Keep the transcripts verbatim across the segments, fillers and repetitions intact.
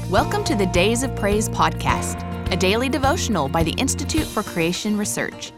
Welcome to the Days of Praise podcast, a daily devotional by the Institute for Creation Research.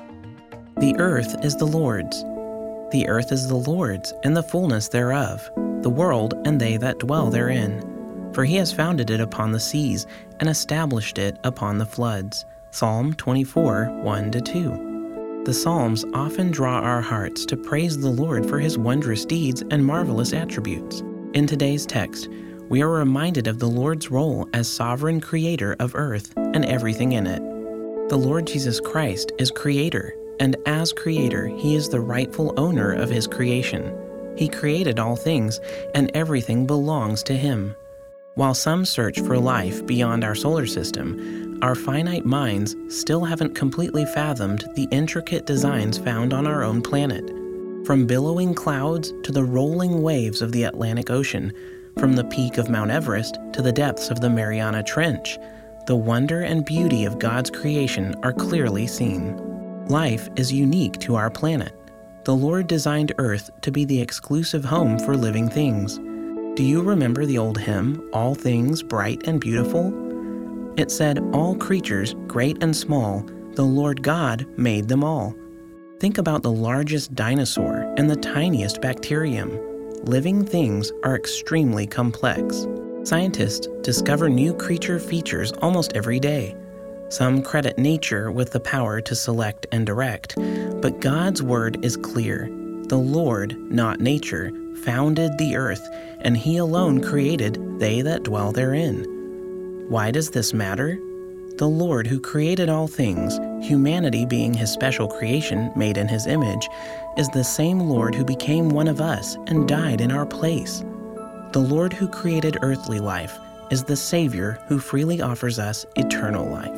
The earth is the Lord's. The earth is the Lord's, and the fullness thereof, the world and they that dwell therein. For he has founded it upon the seas, and established it upon the floods. Psalm twenty-four, one to two. The Psalms often draw our hearts to praise the Lord for his wondrous deeds and marvelous attributes. In today's text, we are reminded of the Lord's role as sovereign creator of earth and everything in it. The Lord Jesus Christ is creator, and as creator, he is the rightful owner of his creation. He created all things, and everything belongs to him. While some search for life beyond our solar system, our finite minds still haven't completely fathomed the intricate designs found on our own planet. From billowing clouds to the rolling waves of the Atlantic Ocean, from the peak of Mount Everest to the depths of the Mariana Trench, the wonder and beauty of God's creation are clearly seen. Life is unique to our planet. The Lord designed Earth to be the exclusive home for living things. Do you remember the old hymn, All Things Bright and Beautiful? It said, all creatures, great and small, the Lord God made them all. Think about the largest dinosaur and the tiniest bacterium. Living things are extremely complex. Scientists discover new creature features almost every day. Some credit nature with the power to select and direct, but God's word is clear. The Lord, not nature, founded the earth, and he alone created they that dwell therein. Why does this matter? The Lord who created all things, humanity being his special creation made in his image, is the same Lord who became one of us and died in our place. The Lord who created earthly life is the Savior who freely offers us eternal life.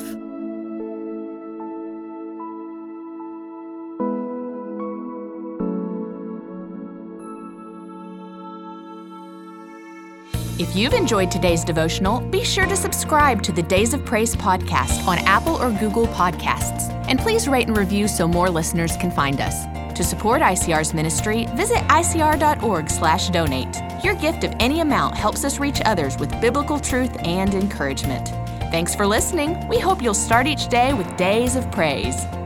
If you've enjoyed today's devotional, be sure to subscribe to the Days of Praise podcast on Apple or Google Podcasts. And please rate and review so more listeners can find us. To support I C R's ministry, visit I C R dot org slash donate. Your gift of any amount helps us reach others with biblical truth and encouragement. Thanks for listening. We hope you'll start each day with Days of Praise.